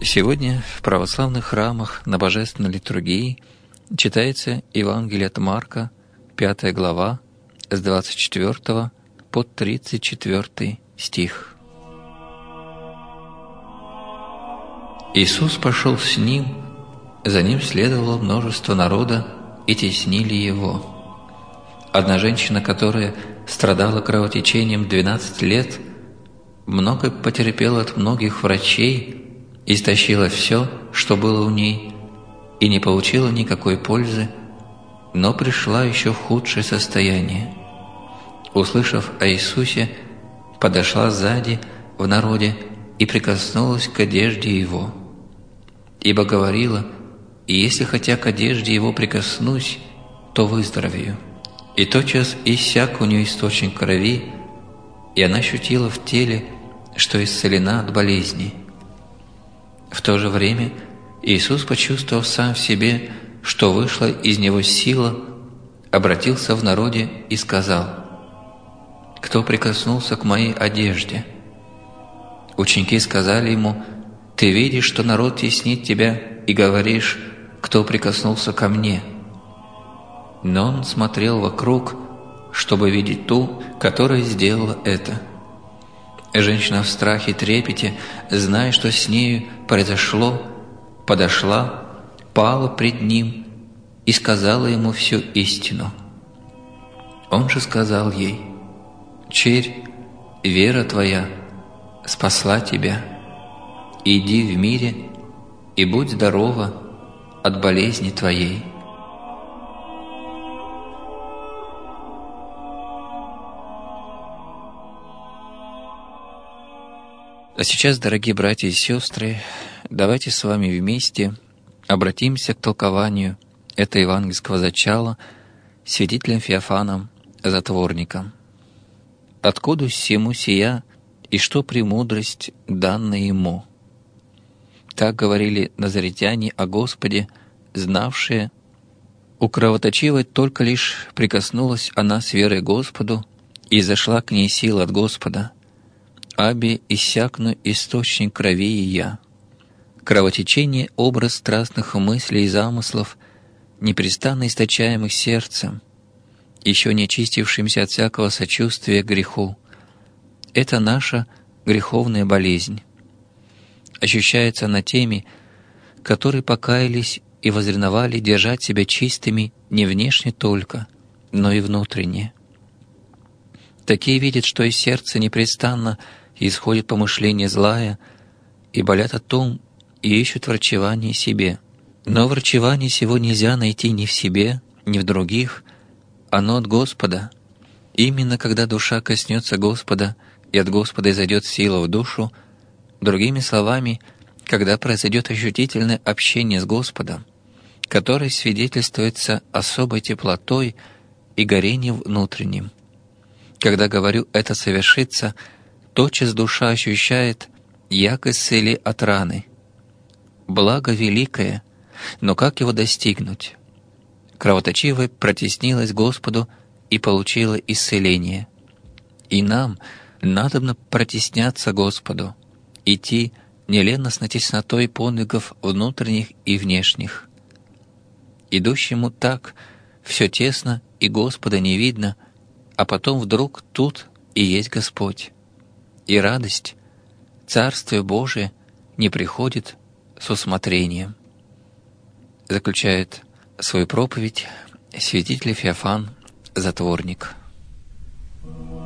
Сегодня в православных храмах на Божественной литургии читается Евангелие от Марка, 5 глава, с 24 по 34 стих. Иисус пошел с ним, за ним следовало множество народа, и теснили его. Одна женщина, которая страдала кровотечением 12 лет, много потерпела от многих врачей, истощила все, что было у ней, и не получила никакой пользы, но пришла еще в худшее состояние. Услышав о Иисусе, подошла сзади в народе и прикоснулась к одежде Его. Ибо говорила: «Если хотя к одежде Его прикоснусь, то выздоровею». И тотчас иссяк у нее источник крови, и она ощутила в теле, что исцелена от болезни. В то же время Иисус, почувствовав сам в себе, что вышла из Него сила, обратился в народе и сказал: «Кто прикоснулся к моей одежде?» Ученики сказали Ему: «Ты видишь, что народ теснит Тебя, и говоришь: кто прикоснулся ко мне?» Но Он смотрел вокруг, чтобы видеть ту, которая сделала это. Женщина в страхе и трепете, зная, что с нею произошло, подошла, пала пред Ним и сказала Ему всю истину. Он же сказал ей: «Черь, вера твоя спасла тебя. Иди в мире и будь здорова от болезни твоей». А сейчас, дорогие братья и сестры, давайте с вами вместе обратимся к толкованию этого евангельского зачала святителем Феофаном Затворником. «Откуда всему сия, и что премудрость данная ему?» Так говорили назаретяне о Господе, знавшие: у кровоточивой только лишь прикоснулась она с верой Господу, и зашла к ней сила от Господа. Аби иссякну источник крови ее. Кровотечение — образ страстных мыслей и замыслов, непрестанно источаемых сердцем, еще не очистившимся от всякого сочувствия к греху. Это наша греховная болезнь. Ощущается она теми, которые покаялись и возревновали держать себя чистыми не внешне только, но и внутренне. Такие видят, что из сердца непрестанно исходит помышление злая, и болят о том, и ищут врачевание себе. Но врачевание сего нельзя найти ни в себе, ни в других, оно от Господа. Именно когда душа коснется Господа, и от Господа изойдет сила в душу, другими словами, когда произойдет ощутительное общение с Господом, которое свидетельствуется особой теплотой и горением внутренним. Когда говорю «это совершится», тотчас душа ощущает, яко исцели от раны. Благо великое, но как его достигнуть? Кровоточивая протеснилась Господу и получила исцеление. И нам надобно протесняться Господу, идти неленностно теснотой подвигов внутренних и внешних. Идущему так все тесно и Господа не видно, а потом вдруг тут и есть Господь. И радость, Царствие Божие, не приходит с усмотрением. Заключает свою проповедь святитель Феофан Затворник.